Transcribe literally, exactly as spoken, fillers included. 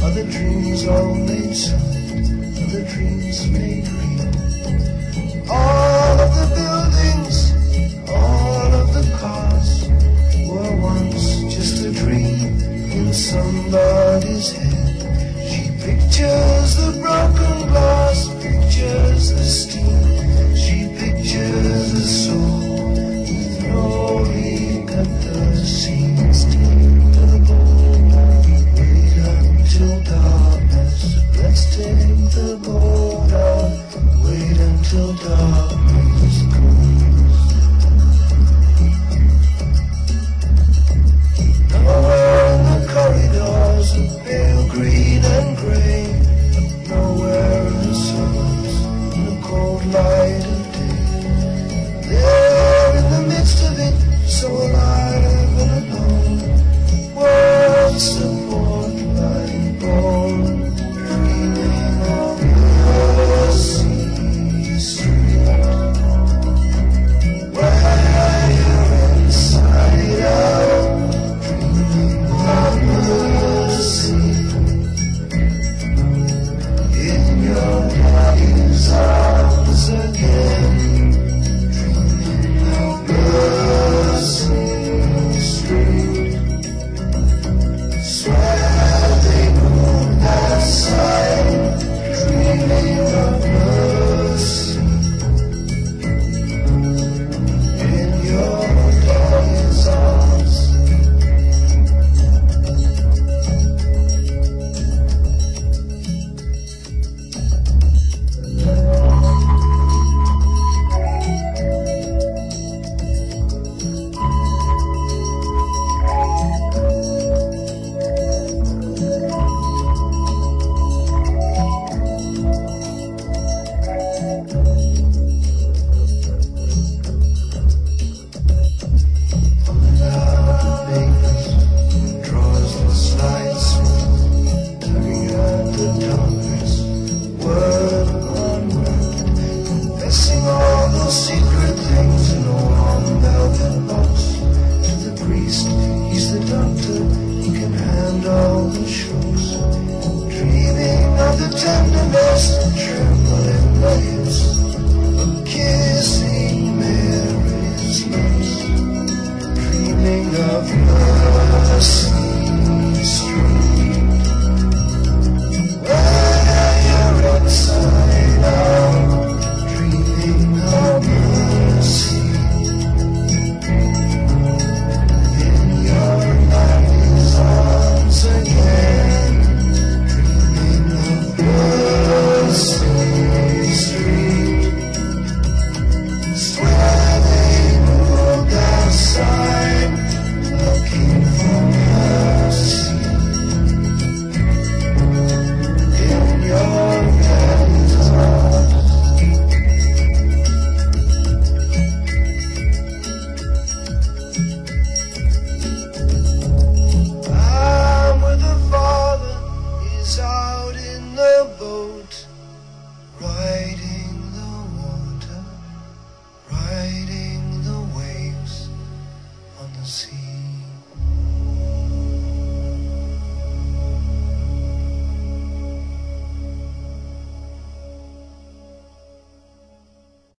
Are the dreams all made solid? Are the dreams made real? All of the buildings, all of the cars were once just a dream in somebody's head. She pictures the broken glass, pictures the steam. She pictures a soul with no leak at the seams. Take the boat, wait until darkness. Let's take the boat out, wait until darkness comes. Nowhere in the corridors are pale green and grey. Nowhere in the suburbs, in the cold light of day. There in the midst of it, so alive and alone, was the Portland born, dreaming of the sea street, where you're inside out, dreaming of the sea. In your daddy's arms again, dreaming of the sea street. Swear they moved that side, dreaming of the sea. In your daddy's arms. Tenderness, trembling like